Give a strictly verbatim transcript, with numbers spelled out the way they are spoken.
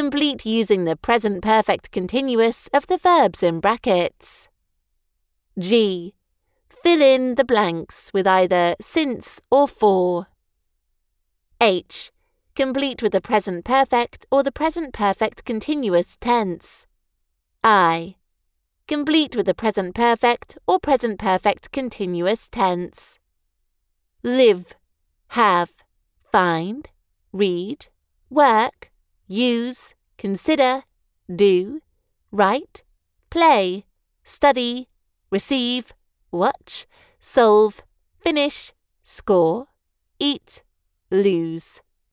Complete using the present perfect continuous of the verbs in brackets. G. Fill in the blanks with either since or for. H. Complete with the present perfect or the present perfect continuous tense. I. Complete with the present perfect or present perfect continuous tense. Live, have, find, read, work, use, consider, do, write, play, study, receive, watch, solve, finish, score, eat, lose.